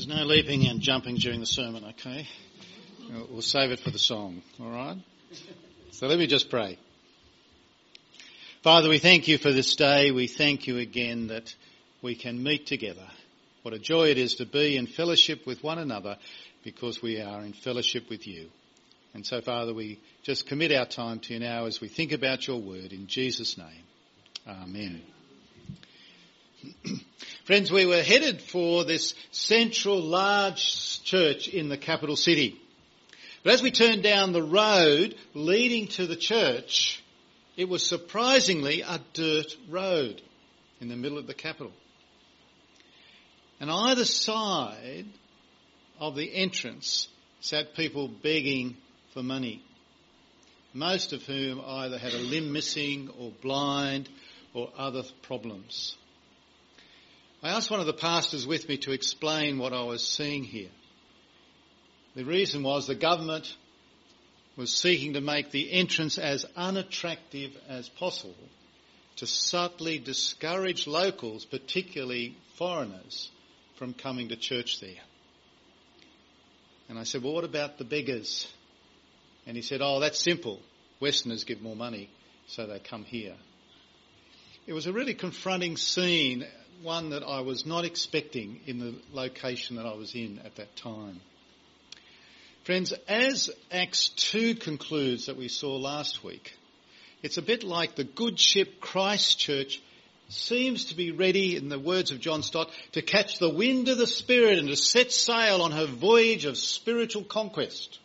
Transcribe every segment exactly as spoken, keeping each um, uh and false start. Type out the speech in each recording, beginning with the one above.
There's no leaping and jumping during the sermon, okay? We'll save it for the song, all right? So let me just pray. Father, we thank you for this day. We thank you again that we can meet together. What a joy it is to be in fellowship with one another because we are in fellowship with you. And so, Father, we just commit our time to you now as we think about your word in Jesus' name. Amen. Friends, we were headed for this central large church in the capital city. But as we turned down the road leading to the church, it was surprisingly a dirt road in the middle of the capital. And either side of the entrance sat people begging for money, most of whom either had a limb missing or blind or other problems. I asked one of the pastors with me to explain what I was seeing here. The reason was the government was seeking to make the entrance as unattractive as possible to subtly discourage locals, particularly foreigners, from coming to church there. And I said, well, what about the beggars? And he said, oh, that's simple. Westerners give more money, so they come here. It was a really confronting scene, one that I was not expecting in the location that I was in at that time. Friends, as Acts two concludes that we saw last week, it's a bit like the good ship Christchurch seems to be ready, in the words of John Stott, to catch the wind of the Spirit and to set sail on her voyage of spiritual conquest.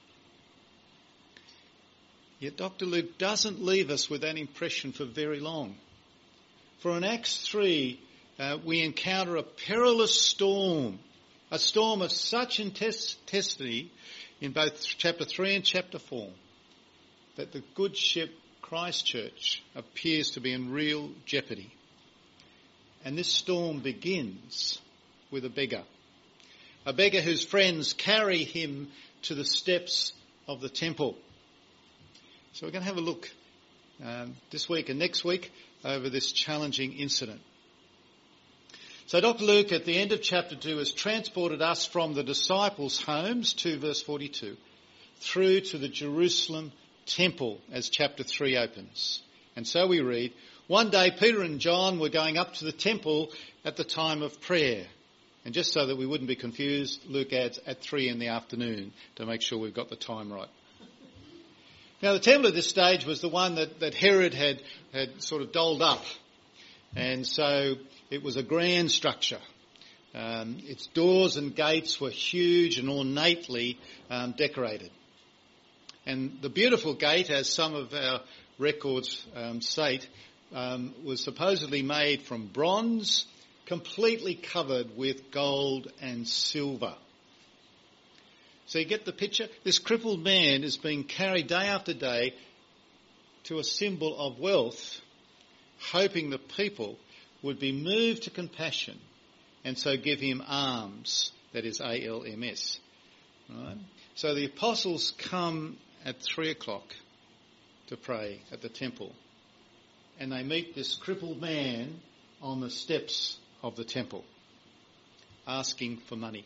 Yet Doctor Luke doesn't leave us with that impression for very long. For in Acts three, uh, we encounter a perilous storm, a storm of such intensity in both chapter three and chapter four, that the good ship Christchurch appears to be in real jeopardy. And this storm begins with a beggar, a beggar whose friends carry him to the steps of the temple. So we're going to have a look um, this week and next week over this challenging incident. So Doctor Luke at the end of chapter two has transported us from the disciples' homes to verse forty-two through to the Jerusalem temple as chapter three opens. And so we read, one day Peter and John were going up to the temple at the time of prayer. And just so that we wouldn't be confused, Luke adds at three in the afternoon to make sure we've got the time right. Now the temple at this stage was the one that, that Herod had, had sort of dolled up. And so it was a grand structure. Um, its doors and gates were huge and ornately um, decorated. And the beautiful gate, as some of our records um, state, um, was supposedly made from bronze, completely covered with gold and silver. So you get the picture? This crippled man is being carried day after day to a symbol of wealth, hoping the people would be moved to compassion and so give him alms, that is A L M S. Right? So the apostles come at three o'clock to pray at the temple, and they meet this crippled man on the steps of the temple asking for money.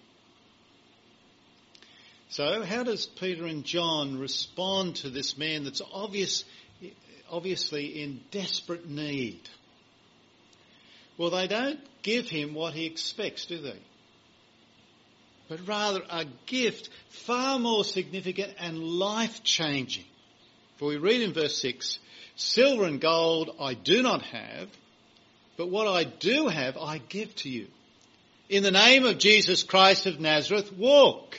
So how does Peter and John respond to this man that's obvious, obviously in desperate need? Well, they don't give him what he expects, do they? But rather a gift far more significant and life-changing. For we read in verse six, silver and gold I do not have, but what I do have I give to you. In the name of Jesus Christ of Nazareth, walk.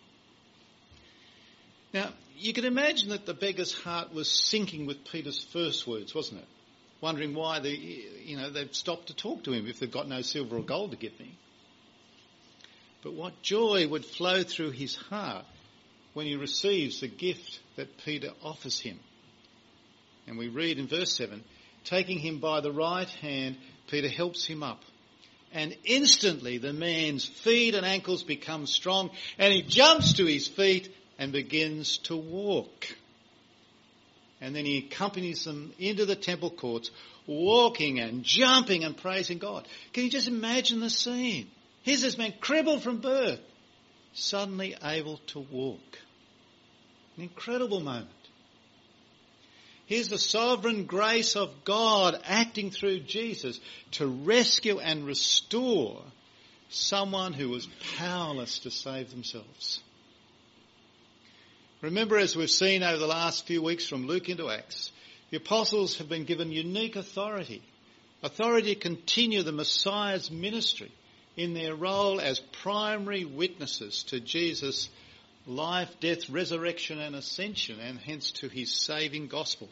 Now, you can imagine that the beggar's heart was sinking with Peter's first words, wasn't it? Wondering why they, you know, they've stopped to talk to him if they've got no silver or gold to give me. But what joy would flow through his heart when he receives the gift that Peter offers him. And we read in verse seven, taking him by the right hand, Peter helps him up. And instantly the man's feet and ankles become strong, and he jumps to his feet and begins to walk. And then he accompanies them into the temple courts, walking and jumping and praising God. Can you just imagine the scene? Here's this man crippled from birth, suddenly able to walk. An incredible moment. Here's the sovereign grace of God acting through Jesus to rescue and restore someone who was powerless to save themselves. Remember, as we've seen over the last few weeks from Luke into Acts, the apostles have been given unique authority, authority to continue the Messiah's ministry in their role as primary witnesses to Jesus' life, death, resurrection and ascension, and hence to his saving gospel.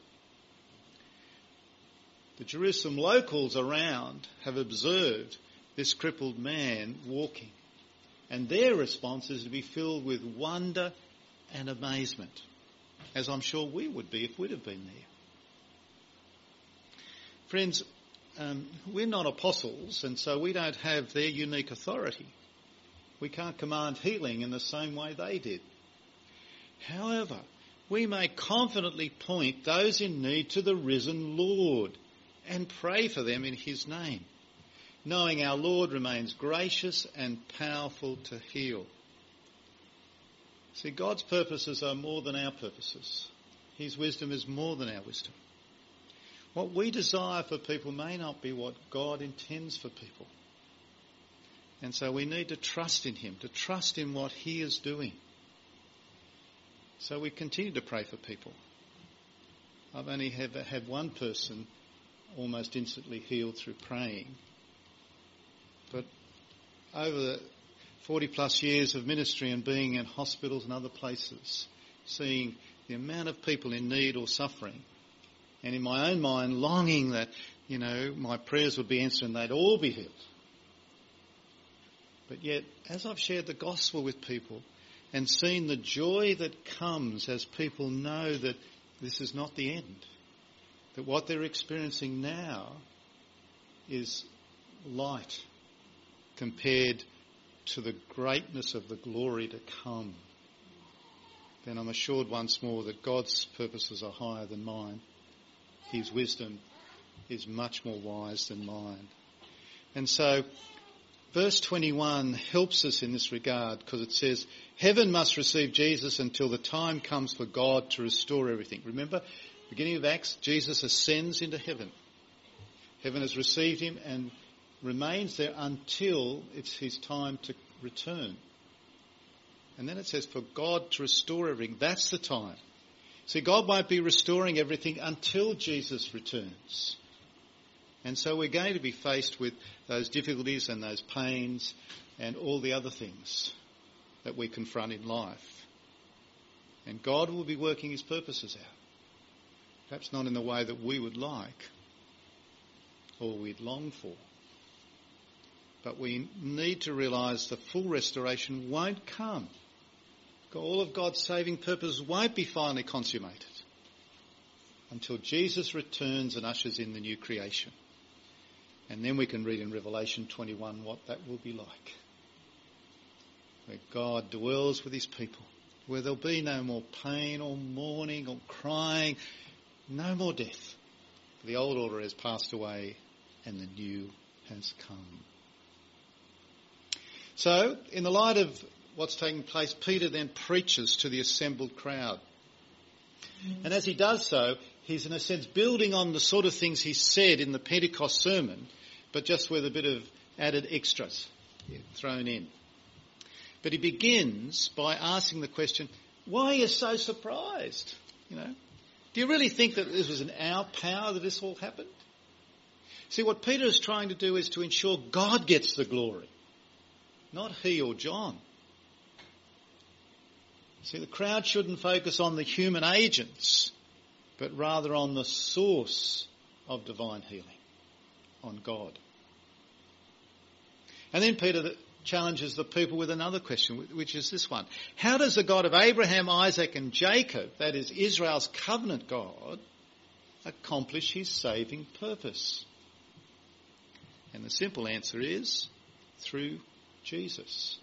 The Jerusalem locals around have observed this crippled man walking, and their response is to be filled with wonder and amazement, as I'm sure we would be if we'd have been there. Friends, um, we're not apostles, and so we don't have their unique authority. We can't command healing in the same way they did. However, we may confidently point those in need to the risen Lord and pray for them in his name, knowing our Lord remains gracious and powerful to heal. See, God's purposes are more than our purposes. His wisdom is more than our wisdom. What we desire for people may not be what God intends for people. And so we need to trust in him, to trust in what he is doing. So we continue to pray for people. I've only ever had one person almost instantly healed through praying. But over the forty plus years of ministry and being in hospitals and other places, seeing the amount of people in need or suffering, and in my own mind longing that, you know, my prayers would be answered and they'd all be healed. But yet, as I've shared the gospel with people and seen the joy that comes as people know that this is not the end, that what they're experiencing now is light compared to the greatness of the glory to come, then I'm assured once more that God's purposes are higher than mine. His wisdom is much more wise than mine. And so verse twenty-one helps us in this regard because it says, heaven must receive Jesus until the time comes for God to restore everything. Remember, beginning of Acts, Jesus ascends into heaven. Heaven has received him and remains there until it's his time to return. And then it says for God to restore everything. That's the time. See, God won't be restoring everything until Jesus returns. And so we're going to be faced with those difficulties and those pains and all the other things that we confront in life. And God will be working his purposes out. Perhaps not in the way that we would like or we'd long for. But we need to realise the full restoration won't come. All of God's saving purposes won't be finally consummated until Jesus returns and ushers in the new creation. And then we can read in Revelation twenty-one what that will be like. Where God dwells with his people. Where there'll be no more pain or mourning or crying. No more death. The old order has passed away and the new has come. So, in the light of what's taking place, Peter then preaches to the assembled crowd. And as he does so, he's in a sense building on the sort of things he said in the Pentecost sermon, but just with a bit of added extras thrown in. But he begins by asking the question, why are you so surprised? You know, do you really think that this was in our power that this all happened? See, what Peter is trying to do is to ensure God gets the glory, not he or John. See, the crowd shouldn't focus on the human agents, but rather on the source of divine healing, on God. And then Peter challenges the people with another question, which is this one. How does the God of Abraham, Isaac and Jacob, that is Israel's covenant God, accomplish his saving purpose? And the simple answer is through Jesus.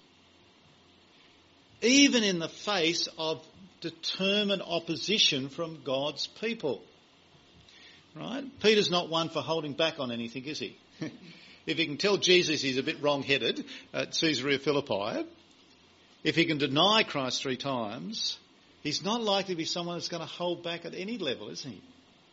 Even in the face of determined opposition from God's people. Right? Peter's not one for holding back on anything, is he? If he can tell Jesus he's a bit wrong-headed at Caesarea Philippi, If he can deny Christ three times, he's not likely to be someone that's going to hold back at any level, is he?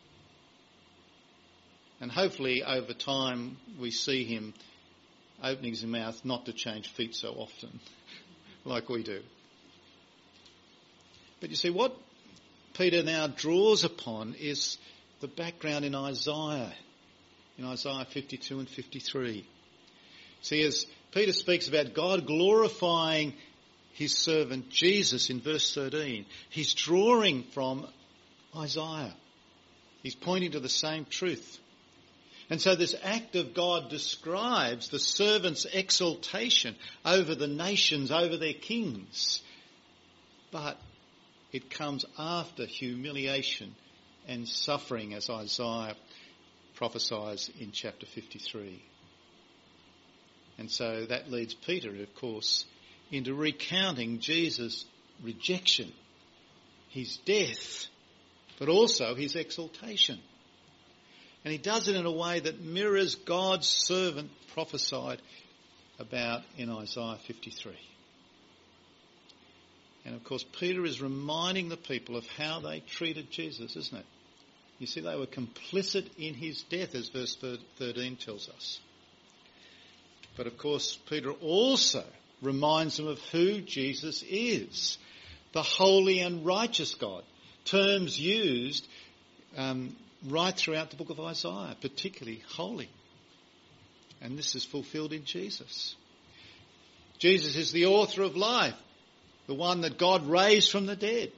And hopefully over time we see him opening his mouth not to change feet so often, like we do. But you see, what Peter now draws upon is the background in Isaiah, in Isaiah fifty-two and fifty-three. See, as Peter speaks about God glorifying his servant Jesus in verse thirteen, he's drawing from Isaiah. He's pointing to the same truth. And so this act of God describes the servant's exaltation over the nations, over their kings. But it comes after humiliation and suffering, as Isaiah prophesies in chapter fifty-three. And so that leads Peter, of course, into recounting Jesus' rejection, his death, but also his exaltation. And he does it in a way that mirrors God's servant prophesied about in Isaiah fifty-three. And of course, Peter is reminding the people of how they treated Jesus, isn't it? You see, they were complicit in his death, as verse thirteen tells us. But of course, Peter also reminds them of who Jesus is, the holy and righteous God, terms used um, right throughout the book of Isaiah, particularly holy. And this is fulfilled in Jesus. Jesus is the author of life, the one that God raised from the dead.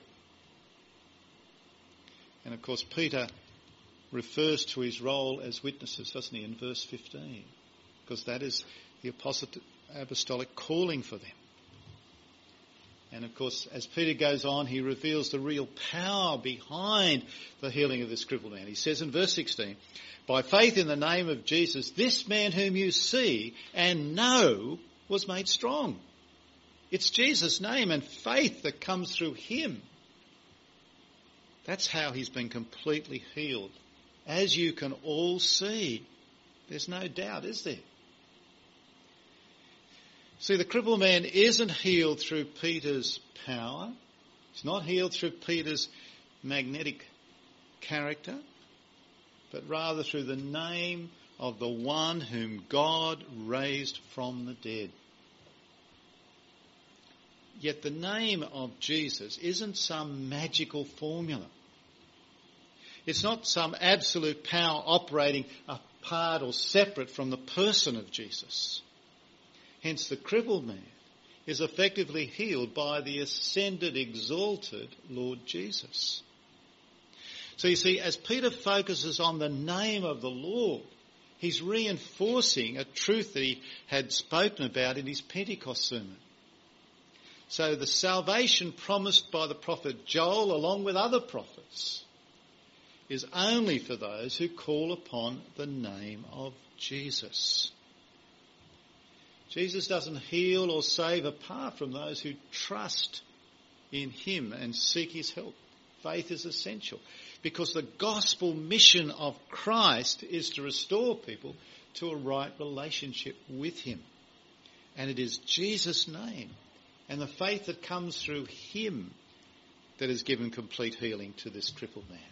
And of course, Peter refers to his role as witnesses, doesn't he, in verse fifteen? Because that is the apostolic calling for them. And of course, as Peter goes on, he reveals the real power behind the healing of this crippled man. He says in verse sixteen, by faith in the name of Jesus, this man whom you see and know was made strong. It's Jesus' name and faith that comes through him. That's how he's been completely healed. As you can all see, there's no doubt, is there? See, the crippled man isn't healed through Peter's power. It's not healed through Peter's magnetic character, but rather through the name of the one whom God raised from the dead. Yet the name of Jesus isn't some magical formula. It's not some absolute power operating apart or separate from the person of Jesus. Hence, the crippled man is effectively healed by the ascended, exalted Lord Jesus. So you see, as Peter focuses on the name of the Lord, he's reinforcing a truth that he had spoken about in his Pentecost sermon. So the salvation promised by the prophet Joel, along with other prophets, is only for those who call upon the name of Jesus. Jesus doesn't heal or save apart from those who trust in him and seek his help. Faith is essential because the gospel mission of Christ is to restore people to a right relationship with him. And it is Jesus' name and the faith that comes through him that has given complete healing to this crippled man.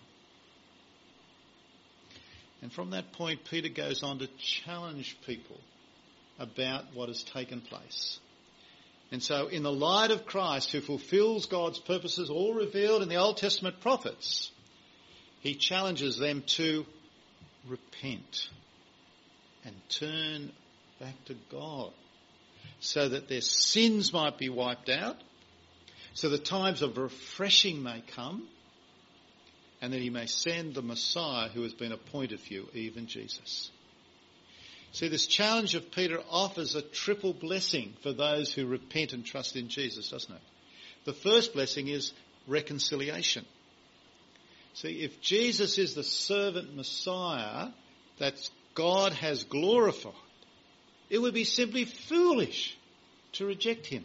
And from that point, Peter goes on to challenge people about what has taken place. And so in the light of Christ, who fulfills God's purposes, all revealed in the Old Testament prophets, he challenges them to repent and turn back to God so that their sins might be wiped out, so that times of refreshing may come, and that he may send the Messiah who has been appointed for you, even Jesus. See, this challenge of Peter offers a triple blessing for those who repent and trust in Jesus, doesn't it? The first blessing is reconciliation. See, if Jesus is the servant Messiah that God has glorified, it would be simply foolish to reject him.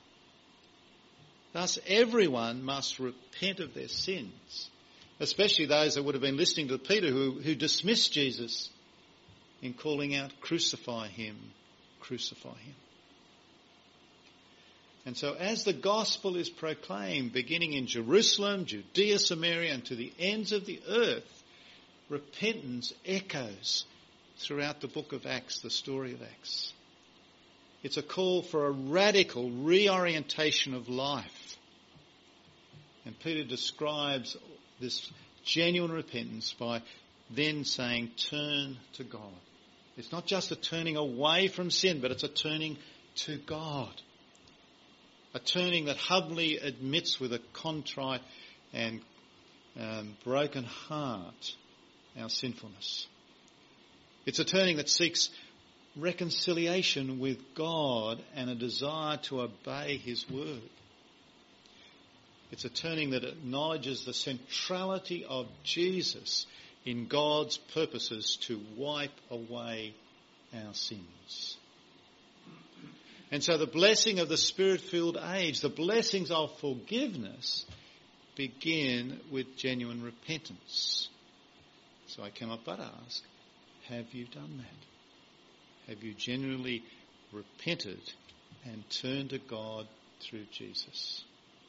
Thus, everyone must repent of their sins, especially those that would have been listening to Peter who, who dismissed Jesus in calling out, crucify him, crucify him. And so as the gospel is proclaimed, beginning in Jerusalem, Judea, Samaria, and to the ends of the earth, repentance echoes throughout the book of Acts, the story of Acts. It's a call for a radical reorientation of life. And Peter describes this genuine repentance by then saying, turn to God. It's not just a turning away from sin, but it's a turning to God. A turning that humbly admits with a contrite and um, broken heart our sinfulness. It's a turning that seeks reconciliation with God and a desire to obey his word. It's a turning that acknowledges the centrality of Jesus in God's purposes to wipe away our sins. And so the blessing of the Spirit-filled age, the blessings of forgiveness, begin with genuine repentance. So I cannot but ask, have you done that? Have you genuinely repented and turned to God through Jesus?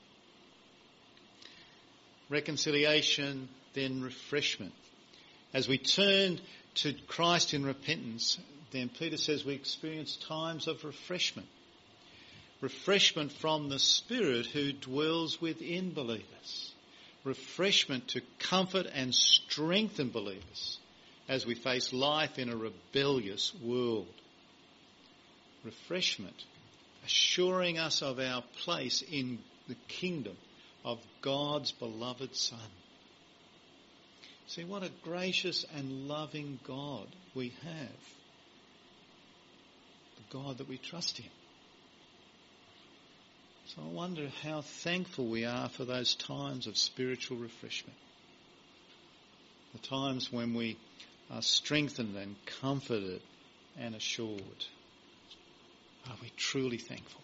Reconciliation, then refreshment. As we turn to Christ in repentance, then Peter says we experience times of refreshment. Refreshment from the Spirit who dwells within believers. Refreshment to comfort and strengthen believers as we face life in a rebellious world. Refreshment, assuring us of our place in the kingdom of God's beloved Son. See, what a gracious and loving God we have. The God that we trust in. So I wonder how thankful we are for those times of spiritual refreshment. The times when we are strengthened and comforted and assured. Are we truly thankful?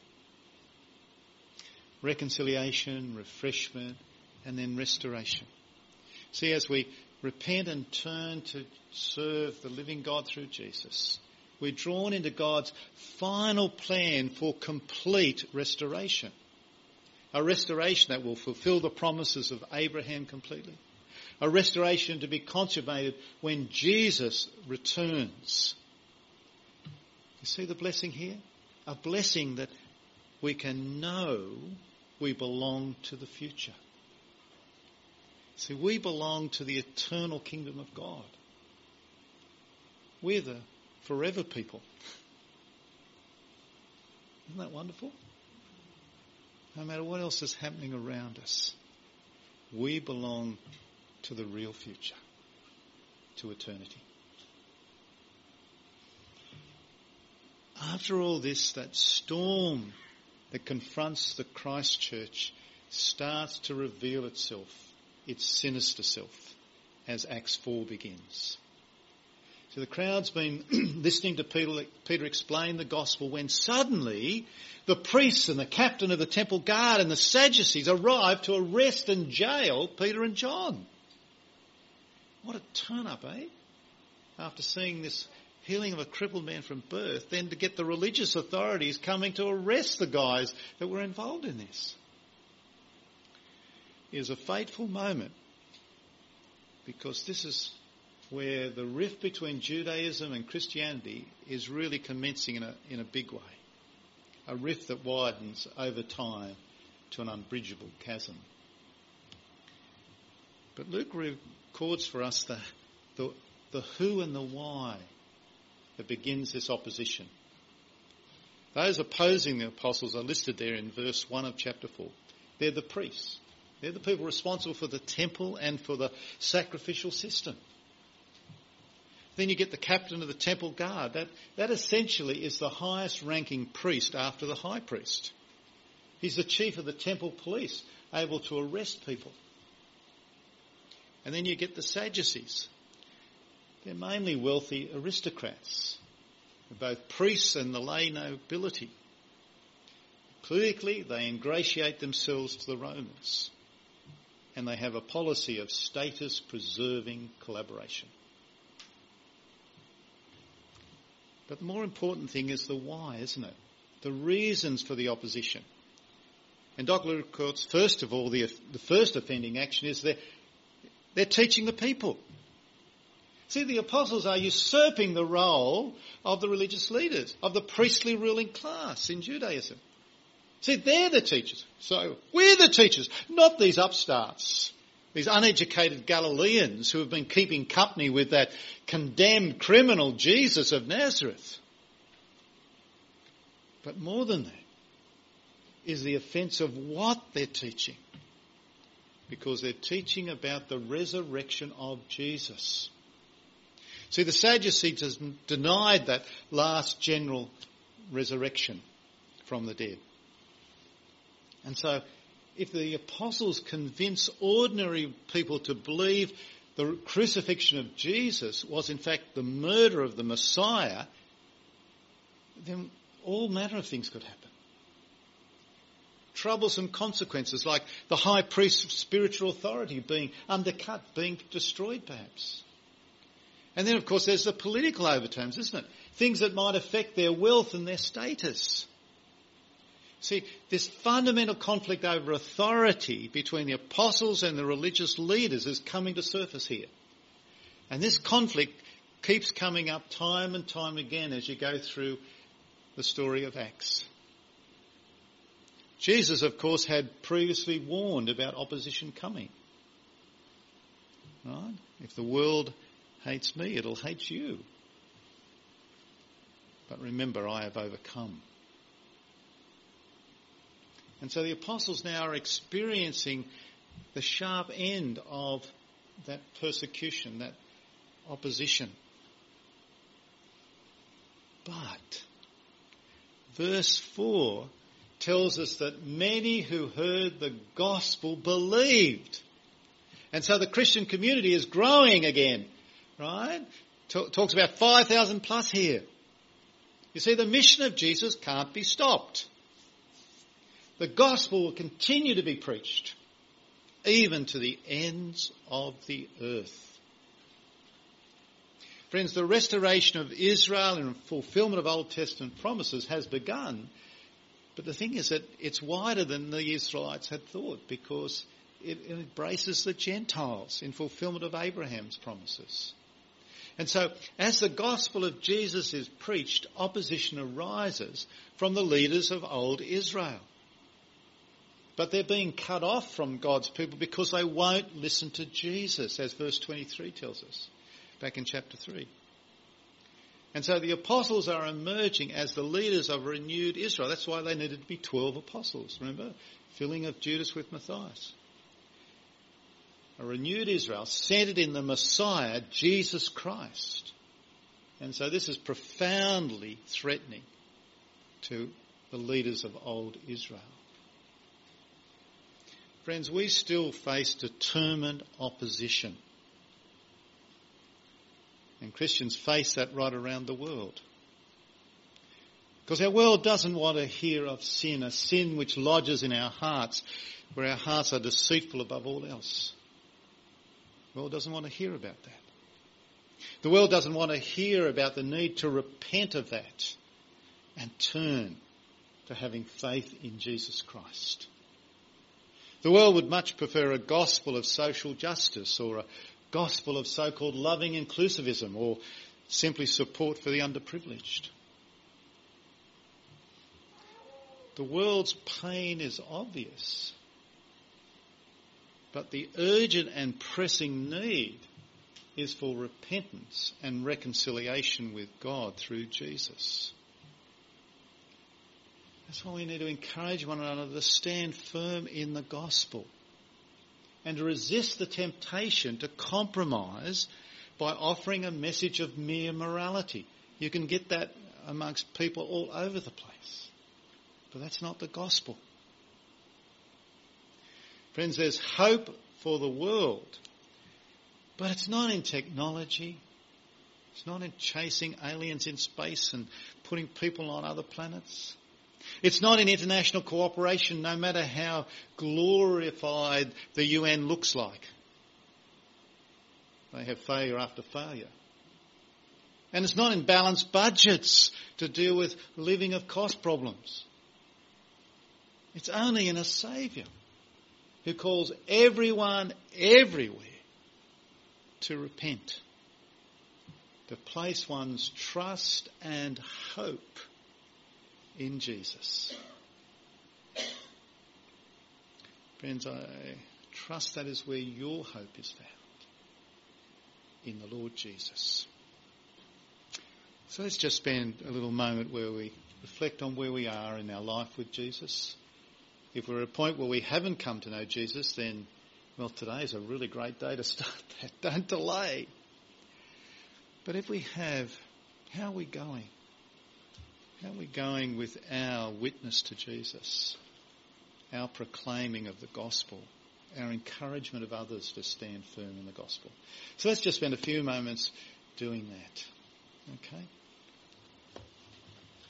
Reconciliation, refreshment, and then restoration. See, as we repent and turn to serve the living God through Jesus, we're drawn into God's final plan for complete restoration. A restoration that will fulfill the promises of Abraham completely. A restoration to be consummated when Jesus returns. You see the blessing here? A blessing that we can know we belong to the future. See, we belong to the eternal kingdom of God. We're the forever people. Isn't that wonderful? No matter what else is happening around us, we belong to the real future, to eternity. After all this, that storm that confronts the Christ Church starts to reveal itself, its sinister self, as Acts four begins. So the crowd's been listening to Peter, Peter explain the gospel when suddenly the priests and the captain of the temple guard and the Sadducees arrive to arrest and jail Peter and John. What a turn-up, eh? After seeing this healing of a crippled man from birth, then to get the religious authorities coming to arrest the guys that were involved in this. It is a fateful moment because this is where the rift between Judaism and Christianity is really commencing in a, in a big way. A rift that widens over time to an unbridgeable chasm. But Luke records for us the, the, the who and the why that begins this opposition. Those opposing the apostles are listed there in verse one of chapter four. They're the priests. They're the people responsible for the temple and for the sacrificial system. Then you get the captain of the temple guard. That, that essentially is the highest ranking priest after the high priest. He's the chief of the temple police, able to arrest people. And then you get the Sadducees. They're mainly wealthy aristocrats, both priests and the lay nobility. Politically, they ingratiate themselves to the Romans, and they have a policy of status-preserving collaboration. But the more important thing is the why, isn't it? The reasons for the opposition. And Doctor Luke records, first of all, the, the first offending action is they're, they're teaching the people. See, the apostles are usurping the role of the religious leaders, of the priestly ruling class in Judaism. See, they're the teachers. So we're the teachers, not these upstarts, these uneducated Galileans who have been keeping company with that condemned criminal Jesus of Nazareth. But more than that is the offence of what they're teaching, because they're teaching about the resurrection of Jesus. See, the Sadducees denied that last general resurrection from the dead. And so if the apostles convince ordinary people to believe the crucifixion of Jesus was in fact the murder of the Messiah, then all manner of things could happen. Troublesome consequences like the high priest's spiritual authority being undercut, being destroyed perhaps. And then of course there's the political overtones, isn't it? Things that might affect their wealth and their status. See, this fundamental conflict over authority between the apostles and the religious leaders is coming to surface here. And this conflict keeps coming up time and time again as you go through the story of Acts. Jesus, of course, had previously warned about opposition coming. Right? If the world hates me, it'll hate you. But remember, I have overcome. And so the apostles now are experiencing the sharp end of that persecution, that opposition. But verse four tells us that many who heard the gospel believed. And so the Christian community is growing again, right? Talks about five thousand plus here. You see, the mission of Jesus can't be stopped. The gospel will continue to be preached, even to the ends of the earth. Friends, the restoration of Israel and fulfillment of Old Testament promises has begun. But the thing is that it's wider than the Israelites had thought, because it embraces the Gentiles in fulfillment of Abraham's promises. And so as the gospel of Jesus is preached, opposition arises from the leaders of old Israel. But they're being cut off from God's people because they won't listen to Jesus, as verse twenty-three tells us, back in chapter three. And so the apostles are emerging as the leaders of renewed Israel. That's why they needed to be twelve apostles, remember? Filling of Judas with Matthias. A renewed Israel centred in the Messiah, Jesus Christ. And so this is profoundly threatening to the leaders of old Israel. Friends, we still face determined opposition. And Christians face that right around the world. Because our world doesn't want to hear of sin, a sin which lodges in our hearts, where our hearts are deceitful above all else. The world doesn't want to hear about that. The world doesn't want to hear about the need to repent of that and turn to having faith in Jesus Christ. The world would much prefer a gospel of social justice, or a gospel of so-called loving inclusivism, or simply support for the underprivileged. The world's pain is obvious, but the urgent and pressing need is for repentance and reconciliation with God through Jesus. That's why we need to encourage one another to stand firm in the gospel and to resist the temptation to compromise by offering a message of mere morality. You can get that amongst people all over the place, but that's not the gospel. Friends, there's hope for the world, but it's not in technology. It's not in chasing aliens in space and putting people on other planets. It's not in international cooperation, no matter how glorified the U N looks like. They have failure after failure. And it's not in balanced budgets to deal with living of cost problems. It's only in a Saviour who calls everyone everywhere to repent, to place one's trust and hope in Jesus. Friends, I trust that is where your hope is found, in the Lord Jesus. So let's just spend a little moment where we reflect on where we are in our life with Jesus. If we're at a point where we haven't come to know Jesus, then, well, today is a really great day to start that. Don't delay. But if we have, how are we going? How are we going with our witness to Jesus? Our proclaiming of the gospel? Our encouragement of others to stand firm in the gospel? So let's just spend a few moments doing that. Okay?